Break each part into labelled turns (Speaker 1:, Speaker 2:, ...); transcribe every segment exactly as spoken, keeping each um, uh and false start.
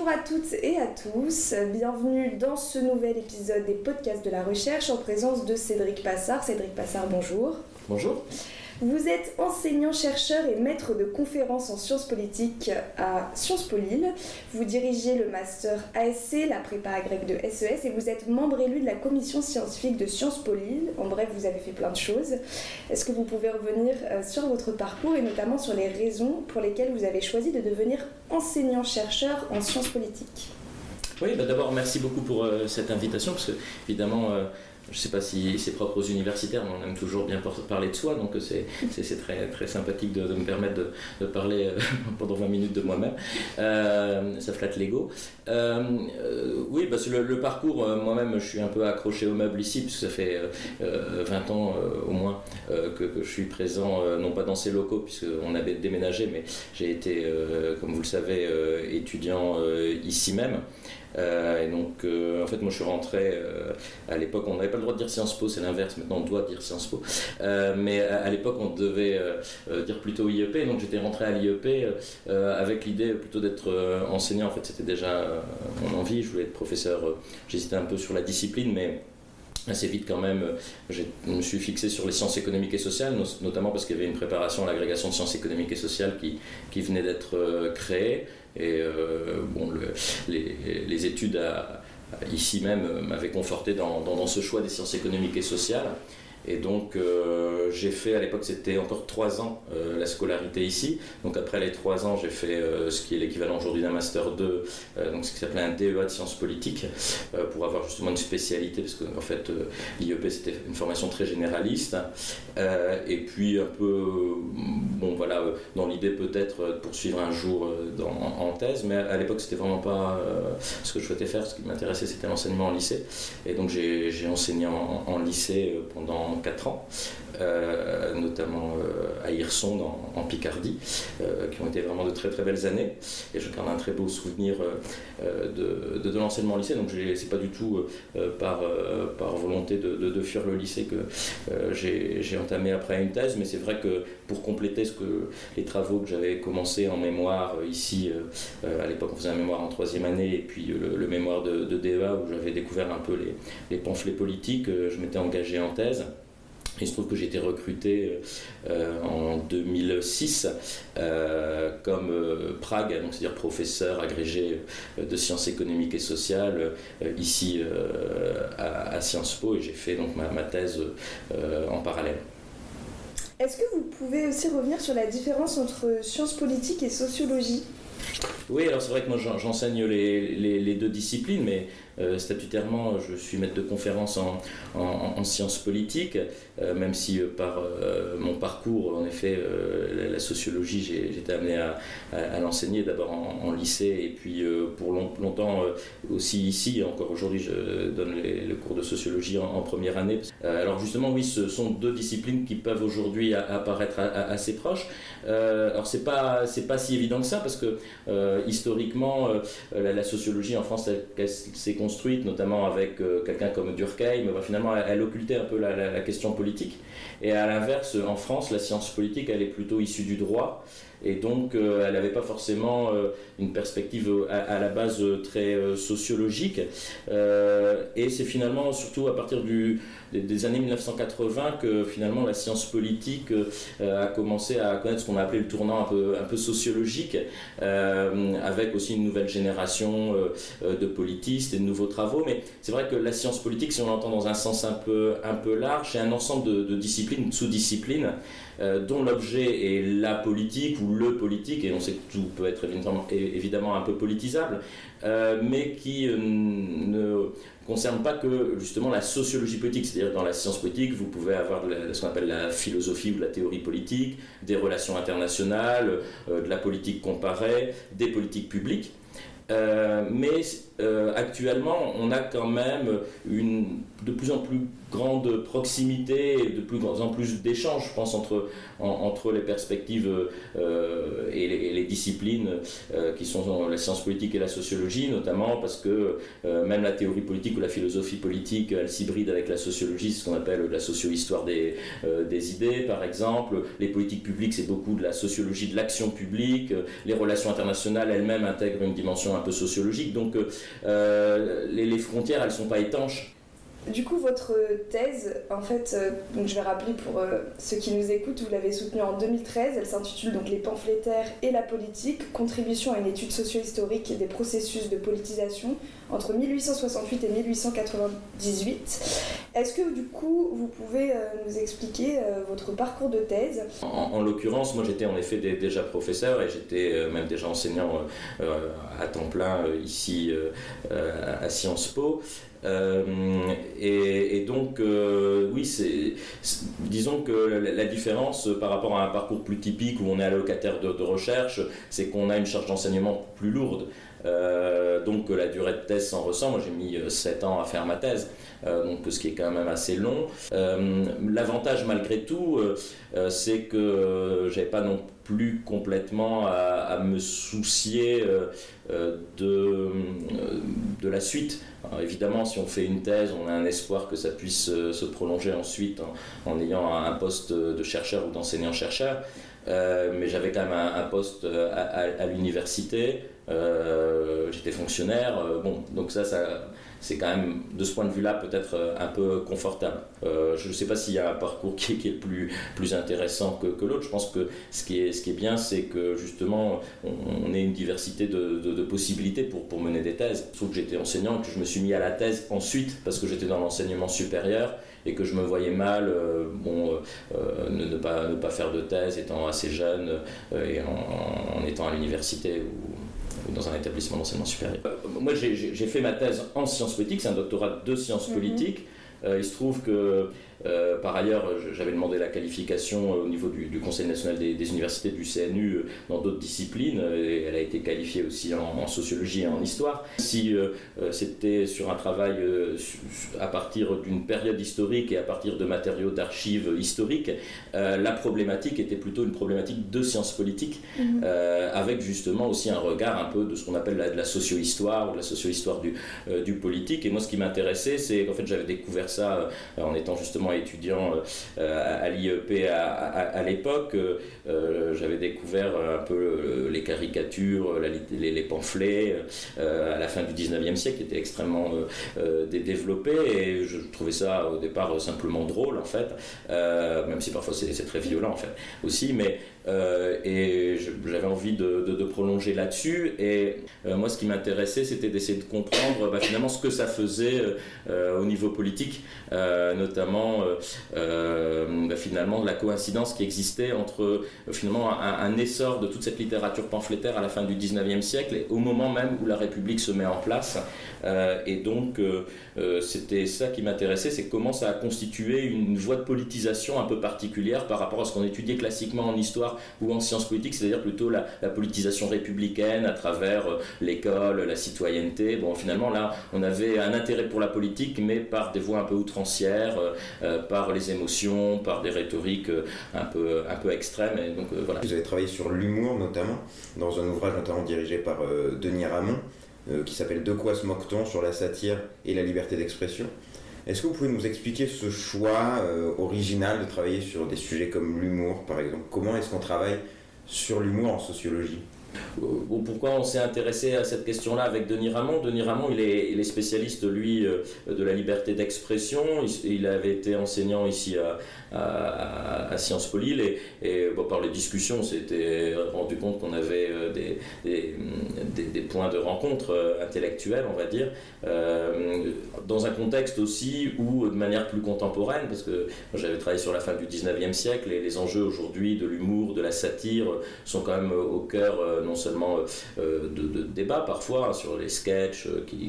Speaker 1: Bonjour à toutes et à tous, bienvenue dans ce nouvel épisode des podcasts de la recherche en présence de Cédric Passard. Cédric Passard, bonjour.
Speaker 2: Bonjour.
Speaker 1: Vous êtes enseignant-chercheur et maître de conférences en sciences politiques à Sciences Po Lille. Vous dirigez le master A S C, la prépa agrègue de S E S et vous êtes membre élu de la commission scientifique de Sciences Po Lille. En bref, vous avez fait plein de choses. Est-ce que vous pouvez revenir sur votre parcours et notamment sur les raisons pour lesquelles vous avez choisi de devenir enseignant-chercheur en sciences politiques ?
Speaker 2: Oui, bah d'abord merci beaucoup pour euh, cette invitation parce que évidemment euh, je ne sais pas si c'est propre aux universitaires, mais on aime toujours bien parler de soi, donc c'est, c'est, c'est très, très sympathique de, de me permettre de, de parler pendant vingt minutes de moi-même. Euh, ça flatte l'ego. Euh, euh, oui, parce que le, le parcours, euh, moi-même, je suis un peu accroché au meuble ici, puisque ça fait euh, vingt ans euh, au moins euh, que, que je suis présent, euh, non pas dans ces locaux, puisqu'on avait déménagé, mais j'ai été, euh, comme vous le savez, euh, étudiant euh, ici même. Euh, et donc, euh, en fait, moi je suis rentré euh, à l'époque, on n'avait pas le droit de dire Sciences Po, c'est l'inverse, maintenant on doit dire Sciences Po. Euh, mais à, à l'époque, on devait euh, dire plutôt I E P, donc j'étais rentré à l'I E P euh, avec l'idée plutôt d'être euh, enseignant. En fait, c'était déjà euh, mon envie, je voulais être professeur, euh, j'hésitais un peu sur la discipline, mais assez vite quand même, je me suis fixé sur les sciences économiques et sociales, notamment parce qu'il y avait une préparation à l'agrégation de sciences économiques et sociales qui, qui venait d'être euh, créée. Et euh, bon, le, les, les études à, à, ici même m'avaient conforté dans, dans, dans ce choix des sciences économiques et sociales. Et donc euh, j'ai fait, à l'époque c'était encore trois ans euh, la scolarité ici. Donc après les trois ans j'ai fait euh, ce qui est l'équivalent aujourd'hui d'un master deux, euh, donc ce qui s'appelait un D E A de sciences politiques, euh, pour avoir justement une spécialité, parce qu'en fait euh, l'I E P c'était une formation très généraliste. Euh, et puis un peu, bon voilà, dans l'idée peut-être de poursuivre un jour dans, en thèse, mais à l'époque c'était vraiment pas euh, ce que je souhaitais faire. Ce qui m'intéressait c'était l'enseignement en lycée. Et donc j'ai, j'ai enseigné en, en lycée pendant quatre ans, euh, notamment euh, à Hirson dans, en Picardie, euh, qui ont été vraiment de très très belles années, et je garde un très beau souvenir euh, de, de, de l'enseignement au lycée. Donc j'ai, c'est pas du tout euh, par, euh, par volonté de, de, de fuir le lycée que euh, j'ai, j'ai entamé après une thèse, mais c'est vrai que pour compléter ce que, les travaux que j'avais commencé en mémoire euh, ici, euh, à l'époque on faisait un mémoire en troisième année, et puis le, le mémoire de, de D E A où j'avais découvert un peu les, les pamphlets politiques, euh, je m'étais engagé en thèse. Il se trouve que j'ai été recruté euh, en deux mille six euh, comme euh, Prague, donc c'est-à-dire professeur agrégé de sciences économiques et sociales euh, ici euh, à, à Sciences Po, et j'ai fait donc ma, ma thèse euh, en parallèle.
Speaker 1: Est-ce que vous pouvez aussi revenir sur la différence entre sciences politiques et sociologie ?
Speaker 2: Oui, alors c'est vrai que moi j'enseigne les, les, les deux disciplines, mais euh, statutairement je suis maître de conférences en, en, en sciences politiques, euh, même si euh, par euh, mon parcours, en effet, euh, la, la sociologie, j'ai, j'étais amené à, à, à l'enseigner d'abord en, en lycée, et puis euh, pour long, longtemps euh, aussi ici, encore aujourd'hui je donne les, le cours de sociologie en, en première année. Euh, alors justement oui, ce sont deux disciplines qui peuvent aujourd'hui apparaître assez proches. Euh, alors c'est pas, c'est pas si évident que ça, parce que Euh, historiquement, euh, la, la sociologie en France, elle, elle s'est construite notamment avec euh, quelqu'un comme Durkheim. Bah, finalement, elle, elle occultait un peu la, la, la question politique. Et à l'inverse, en France, la science politique, elle est plutôt issue du droit. Et donc, euh, elle n'avait pas forcément euh, une perspective à, à la base euh, très euh, sociologique. Euh, et c'est finalement, surtout à partir du, des, des années dix-neuf cent quatre-vingts, que finalement la science politique euh, a commencé à connaître ce qu'on a appelé le tournant un peu, un peu sociologique, euh, avec aussi une nouvelle génération euh, de politistes et de nouveaux travaux. Mais c'est vrai que la science politique, si on l'entend dans un sens un peu, un peu large, c'est un ensemble de, de disciplines, de sous-disciplines, euh, dont l'objet est la politique ou le politique, et on sait que tout peut être évidemment, évidemment un peu politisable, euh, mais qui euh, ne concerne pas que justement la sociologie politique. C'est-à-dire dans la science politique, vous pouvez avoir de la, ce qu'on appelle la philosophie ou la théorie politique, des relations internationales, euh, de la politique comparée, des politiques publiques. Euh, mais euh, actuellement, on a quand même une de plus en plus grande proximité et de plus en plus d'échanges, je pense, entre, en, entre les perspectives euh, et, les, et les disciplines euh, qui sont la science politique et la sociologie, notamment parce que euh, même la théorie politique ou la philosophie politique, elle s'hybride avec la sociologie, c'est ce qu'on appelle la socio-histoire des, euh, des idées, par exemple. Les politiques publiques, c'est beaucoup de la sociologie de l'action publique. Les relations internationales elles-mêmes intègrent une dimension un peu sociologique. Donc, euh, les, les frontières, elles ne sont pas étanches.
Speaker 1: Du coup, votre thèse, en fait, euh, donc je vais rappeler pour euh, ceux qui nous écoutent, vous l'avez soutenue en deux mille treize, elle s'intitule donc « Les pamphlétaires et la politique, contribution à une étude socio-historique des processus de politisation entre mille huit cent soixante-huit et mille huit cent quatre-vingt-dix-huit ». Est-ce que du coup, vous pouvez euh, nous expliquer euh, votre parcours de thèse ?
Speaker 2: En, en l'occurrence, moi j'étais en effet déjà professeur et j'étais euh, même déjà enseignant euh, à temps plein euh, ici euh, à Sciences Po. Euh, et, et donc, euh, oui, c'est, c'est, disons que la, la différence par rapport à un parcours plus typique où on est allocataire de, de recherche, c'est qu'on a une charge d'enseignement plus lourde. Euh, donc la durée de thèse s'en ressent. Moi j'ai mis sept ans à faire ma thèse, euh, donc ce qui est quand même assez long. Euh, l'avantage malgré tout, euh, c'est que euh, j'avais pas non plus complètement à, à me soucier euh, de, euh, de la suite. Alors, évidemment, si on fait une thèse, on a un espoir que ça puisse euh, se prolonger ensuite en, en ayant un poste de chercheur ou d'enseignant-chercheur. Euh, mais j'avais quand même un, un poste à, à, à l'université, euh, j'étais fonctionnaire, euh, bon, donc ça, ça, c'est quand même, de ce point de vue-là, peut-être un peu confortable. Euh, je ne sais pas s'il y a un parcours qui, qui est plus, plus intéressant que, que l'autre. Je pense que ce qui est, ce qui est bien, c'est que justement, on, on ait une diversité de, de, de possibilités pour, pour mener des thèses. Je trouve que j'étais enseignant, que je me suis mis à la thèse ensuite, parce que j'étais dans l'enseignement supérieur, et que je me voyais mal euh, bon, euh, ne, ne, pas, ne pas faire de thèse étant assez jeune euh, et en, en étant à l'université ou, ou dans un établissement d'enseignement supérieur. Euh, moi j'ai, j'ai fait ma thèse en sciences politiques, c'est un doctorat de sciences mm-hmm. politiques. Euh, il se trouve que euh, par ailleurs j'avais demandé la qualification au niveau du, du Conseil national des, des universités du C N U dans d'autres disciplines et elle a été qualifiée aussi en, en sociologie et en histoire. Si euh, c'était sur un travail euh, à partir d'une période historique et à partir de matériaux d'archives historiques, euh, la problématique était plutôt une problématique de sciences politiques mmh. euh, avec justement aussi un regard un peu de ce qu'on appelle la, de la socio-histoire ou de la socio-histoire du, euh, du politique. Et moi ce qui m'intéressait, c'est qu'en fait j'avais découvert ça euh, en étant justement étudiant euh, à l'I E P à, à, à l'époque. Euh, j'avais découvert un peu les caricatures, la, les, les pamphlets euh, à la fin du dix-neuvième siècle qui étaient extrêmement euh, développés et je trouvais ça au départ simplement drôle en fait, euh, même si parfois c'est, c'est très violent en fait aussi, mais Euh, et je, j'avais envie de, de, de prolonger là-dessus et euh, moi ce qui m'intéressait c'était d'essayer de comprendre bah, finalement ce que ça faisait euh, au niveau politique, euh, notamment euh, bah, finalement la coïncidence qui existait entre euh, finalement un, un essor de toute cette littérature pamphlétaire à la fin du dix-neuvième siècle et au moment même où la République se met en place euh, et donc euh, euh, c'était ça qui m'intéressait, c'est comment ça a constitué une voie de politisation un peu particulière par rapport à ce qu'on étudiait classiquement en histoire ou en sciences politiques, c'est-à-dire plutôt la, la politisation républicaine à travers euh, l'école, la citoyenneté. Bon, finalement, là, on avait un intérêt pour la politique, mais par des voies un peu outrancières, euh, par les émotions, par des rhétoriques euh, un peu, un peu extrêmes. Et donc, euh, voilà.
Speaker 3: Vous avez travaillé sur l'humour, notamment, dans un ouvrage notamment dirigé par euh, Denis Ramon, euh, qui s'appelle « De quoi se moque-t-on ? Sur la satire et la liberté d'expression ». Est-ce que vous pouvez nous expliquer ce choix euh, original de travailler sur des sujets comme l'humour, par exemple ? Comment est-ce qu'on travaille sur l'humour en sociologie ?
Speaker 2: Bon, pourquoi on s'est intéressé à cette question-là avec Denis Ramon ? Denis Ramon, il est, il est spécialiste, lui, de la liberté d'expression. Il, il avait été enseignant ici à, à, à Sciences Po Lille et, et bon, par les discussions, on s'était rendu compte qu'on avait des, des, des, des points de rencontre intellectuels, on va dire. Euh, dans un contexte aussi où, de manière plus contemporaine, parce que j'avais travaillé sur la fin du dix-neuvième siècle, et les enjeux aujourd'hui de l'humour, de la satire, sont quand même au cœur non seulement de, de débats parfois, hein, sur les sketchs, qui,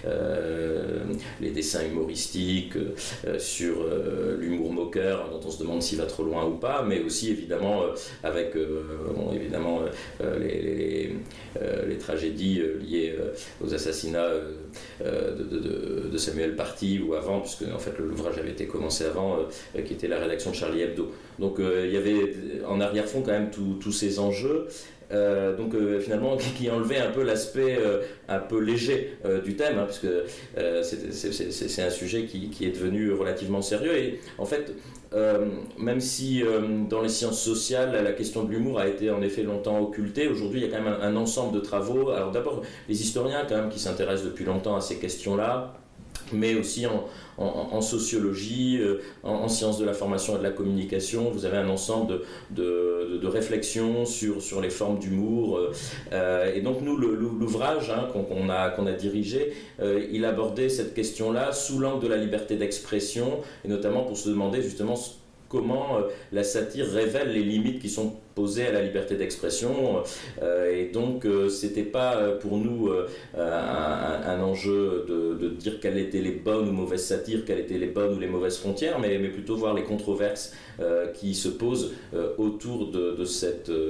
Speaker 2: euh, les dessins humoristiques, euh, sur euh, l'humour moqueur, hein, dont on se demande s'il va trop loin ou pas, mais aussi évidemment euh, avec euh, bon, évidemment euh, les, les, euh, les tragédies liées euh, aux assassinats euh, de, de, de Samuel Paty ou avant, puisque en fait l'ouvrage avait été commencé avant, euh, qui était la rédaction de Charlie Hebdo. Donc euh, il y avait en arrière-fond quand même tous ces enjeux. Euh, donc euh, finalement qui enlevait un peu l'aspect euh, un peu léger euh, du thème, hein, parce que euh, c'est, c'est, c'est, c'est un sujet qui, qui est devenu relativement sérieux, et en fait euh, même si euh, dans les sciences sociales la question de l'humour a été en effet longtemps occultée, aujourd'hui il y a quand même un, un ensemble de travaux. Alors d'abord les historiens quand même qui s'intéressent depuis longtemps à ces questions-là, mais aussi en, en, en sociologie, euh, en, en sciences de la formation et de la communication. Vous avez un ensemble de, de, de, de réflexions sur, sur les formes d'humour. Euh, et donc nous, le, l'ouvrage hein, qu'on, qu'on, a, qu'on a dirigé, euh, il abordait cette question-là sous l'angle de la liberté d'expression, et notamment pour se demander justement comment euh, la satire révèle les limites qui sont posées à la liberté d'expression. Euh, et donc euh, c'était pas euh, pour nous euh, un, un enjeu de, de dire quelles étaient les bonnes ou mauvaises satires, quelles étaient les bonnes ou les mauvaises frontières, mais, mais plutôt voir les controverses euh, qui se posent euh, autour de, de cette, euh,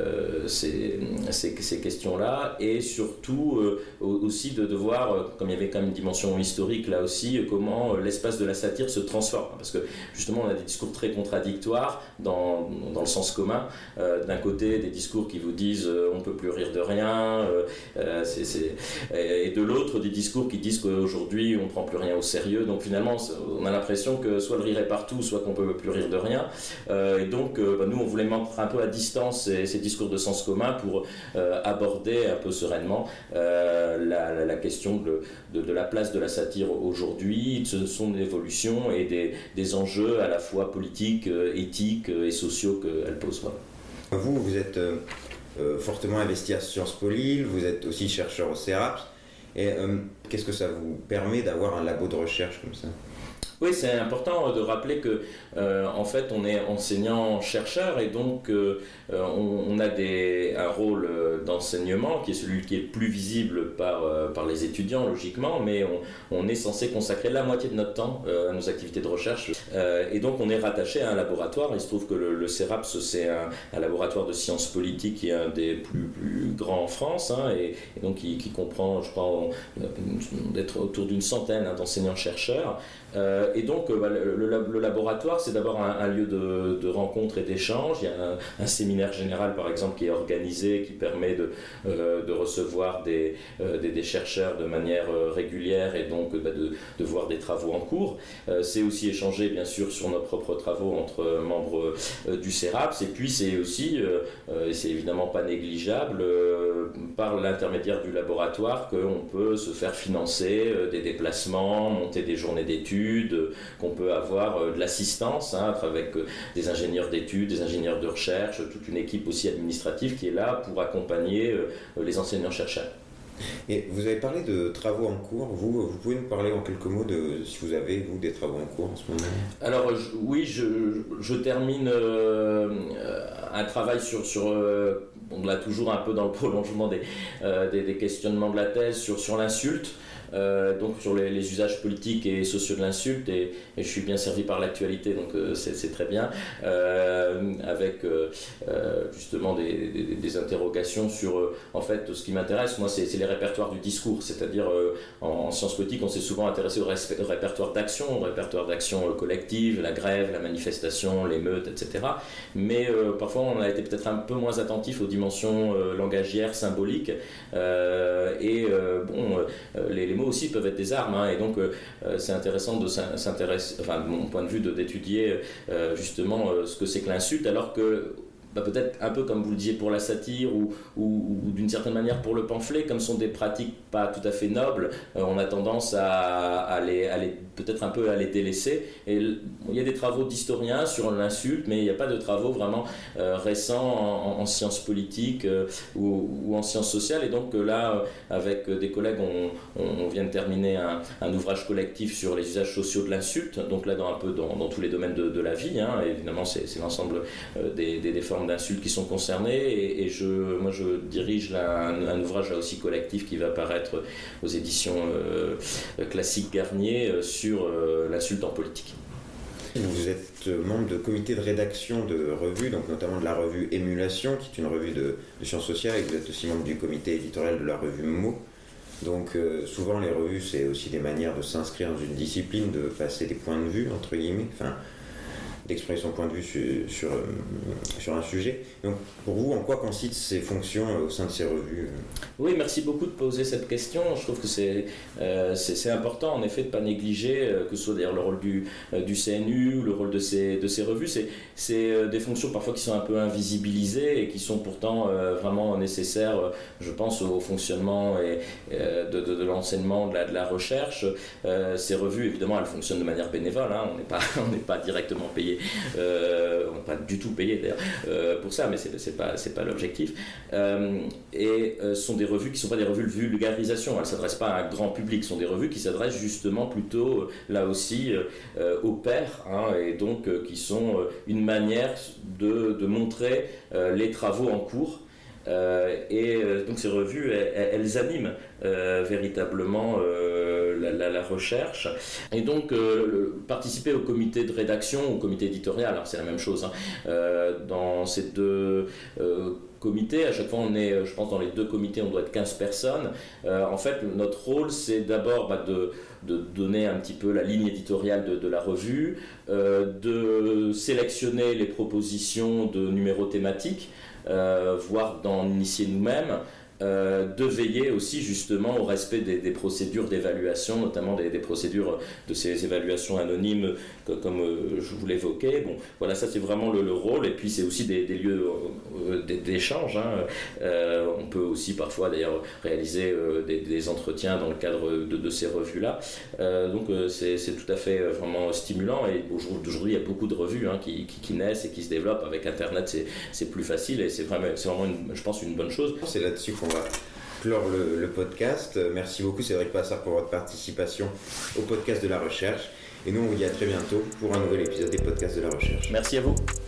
Speaker 2: ces, ces, ces questions-là, et surtout euh, aussi de, de voir, comme il y avait quand même une dimension historique là aussi, comment l'espace de la satire se transforme, parce que justement on a des discours très contradictoires dans, dans le sens commun. Euh, d'un côté des discours qui vous disent euh, on ne peut plus rire de rien, euh, euh, c'est, c'est... et de l'autre des discours qui disent qu'aujourd'hui on ne prend plus rien au sérieux. Donc finalement on a l'impression que soit le rire est partout, soit qu'on ne peut plus rire de rien. Euh, et donc euh, bah, nous on voulait mettre un peu à distance ces, ces discours de sens commun pour euh, aborder un peu sereinement euh, la, la, la question de, de, de la place de la satire aujourd'hui, de son évolution et des, des enjeux à la fois politiques, éthiques et sociaux qu'elle pose. Voilà.
Speaker 3: Vous, vous êtes euh, euh, fortement investi à Sciences Po Lille, vous êtes aussi chercheur au CERAPS, et euh, qu'est-ce que ça vous permet d'avoir un labo de recherche comme ça ?
Speaker 2: Oui, c'est important de rappeler que euh, en fait on est enseignant-chercheur, et donc euh, on, on a des, un rôle d'enseignement qui est celui qui est le plus visible par, euh, par les étudiants logiquement, mais on, on est censé consacrer la moitié de notre temps euh, à nos activités de recherche, euh, et donc on est rattaché à un laboratoire. Il se trouve que le, le CERAPS c'est un, un laboratoire de sciences politiques qui est un des plus, plus grands en France, hein, et, et donc qui, qui comprend, je crois, d'être autour d'une centaine hein, d'enseignants-chercheurs. Euh, et donc euh, bah, le, le, le laboratoire c'est d'abord un, un lieu de, de rencontre et d'échange. Il y a un, un séminaire général par exemple qui est organisé, qui permet de, euh, de recevoir des, euh, des, des chercheurs de manière euh, régulière, et donc bah, de, de voir des travaux en cours. Euh, c'est aussi échanger bien sûr sur nos propres travaux entre membres euh, du CERAPS, et puis c'est aussi, euh, euh, et c'est évidemment pas négligeable, euh, par l'intermédiaire du laboratoire qu'on peut se faire financer euh, des déplacements, monter des journées d'études, qu'on peut avoir de l'assistance hein, avec des ingénieurs d'études, des ingénieurs de recherche, toute une équipe aussi administrative qui est là pour accompagner les enseignants-chercheurs.
Speaker 3: Et vous avez parlé de travaux en cours. Vous, vous pouvez nous parler en quelques mots de si vous avez, vous, des travaux en cours en ce moment ?
Speaker 2: Alors je, oui, je, je termine euh, un travail sur... sur euh, on l'a toujours un peu dans le prolongement des, euh, des, des questionnements de la thèse sur, sur l'insulte. Euh, donc sur les, les usages politiques et sociaux de l'insulte, et, et je suis bien servi par l'actualité, donc euh, c'est, c'est très bien, euh, avec euh, justement des, des, des interrogations sur, euh, en fait, ce qui m'intéresse, moi, c'est, c'est les répertoires du discours, c'est-à-dire euh, en, en sciences politiques, on s'est souvent intéressé au, resp- au répertoire d'action, au répertoire d'action euh, collective, la grève, la manifestation, l'émeute, et cetera. Mais euh, parfois, on a été peut-être un peu moins attentif aux dimensions euh, langagières, symboliques, euh, et euh, bon, euh, les, les aussi peuvent être des armes, hein, et donc euh, c'est intéressant de s'intéresser, enfin de mon point de vue, de, d'étudier euh, justement euh, ce que c'est que l'insulte, alors que bah peut-être un peu comme vous le disiez pour la satire ou, ou, ou d'une certaine manière pour le pamphlet, comme ce sont des pratiques pas tout à fait nobles, euh, on a tendance à, à, les, à les, peut-être un peu à les délaisser. Et il y a des travaux d'historiens sur l'insulte, mais il n'y a pas de travaux vraiment euh, récents en, en sciences politiques euh, ou, ou en sciences sociales. Et donc euh, là, avec des collègues, on, on vient de terminer un, un ouvrage collectif sur les usages sociaux de l'insulte, donc là dans un peu dans, dans tous les domaines de, de la vie, hein. Évidemment c'est, c'est l'ensemble euh, des, des, des formes d'insultes qui sont concernées, et, et je, moi je dirige là un, un ouvrage là aussi collectif qui va paraître aux éditions euh, classiques Garnier euh, sur euh, l'insulte en politique.
Speaker 3: Vous êtes membre de comité de rédaction de revues, donc notamment de la revue Émulation, qui est une revue de, de sciences sociales, et vous êtes aussi membre du comité éditorial de la revue Mots. Donc euh, souvent les revues, c'est aussi des manières de s'inscrire dans une discipline, de passer des points de vue, entre guillemets, enfin, d'exprimer son point de vue sur, sur, euh, sur un sujet. Donc pour vous, en quoi consistent ces fonctions euh, au sein de ces revues ?
Speaker 2: Oui, merci beaucoup de poser cette question. Je trouve que c'est, euh, c'est, c'est important en effet de ne pas négliger, euh, que ce soit d'ailleurs le rôle du, euh, du C N U ou le rôle de ces, de ces revues. C'est, c'est euh, des fonctions parfois qui sont un peu invisibilisées et qui sont pourtant euh, vraiment nécessaires, euh, je pense, au fonctionnement et, euh, de, de, de l'enseignement, de la, de la recherche. Euh, ces revues, évidemment, elles fonctionnent de manière bénévole, hein. On n'est pas, on n'est pas directement payé. Euh, on n'est pas du tout payé d'ailleurs euh, pour ça, mais c'est, c'est pas, c'est pas l'objectif. Euh, et euh, ce sont des revues qui ne sont pas des revues de vulgarisation, elles ne s'adressent pas à un grand public, ce sont des revues qui s'adressent justement plutôt, là aussi, euh, aux pairs, hein, et donc euh, qui sont euh, une manière de, de montrer euh, les travaux en cours. Euh, et euh, donc ces revues, elles, elles animent euh, véritablement euh, la, la, la recherche. Et donc euh, le, participer au comité de rédaction, au comité éditorial, alors c'est la même chose, hein, euh, dans ces deux euh, comités, à chaque fois on est, je pense dans les deux comités on doit être quinze personnes. Euh, en fait notre rôle c'est d'abord bah, de, de donner un petit peu la ligne éditoriale de, de la revue, euh, de sélectionner les propositions de numéros thématiques, Euh, voire d'en initier nous-mêmes, euh, de veiller aussi justement au respect des, des procédures d'évaluation, notamment des, des procédures de ces évaluations anonymes que, comme euh, je vous l'évoquais. Bon, voilà, ça c'est vraiment le, le rôle, et puis c'est aussi des, des lieux euh, d'échange, hein. Euh, on peut aussi parfois d'ailleurs réaliser euh, des, des entretiens dans le cadre de, de ces revues-là. Euh, donc euh, c'est, c'est tout à fait euh, vraiment stimulant, et aujourd'hui il y a beaucoup de revues, hein, qui, qui, qui naissent et qui se développent. Avec Internet c'est, c'est plus facile, et c'est vraiment, c'est vraiment une, je pense, une bonne chose.
Speaker 3: C'est là-dessus qu'on va clore le, le podcast. Merci beaucoup Cédric Passard pour votre participation au podcast de la recherche, et nous on vous dit à très bientôt pour un nouvel épisode des podcasts de la recherche.
Speaker 2: Merci à vous.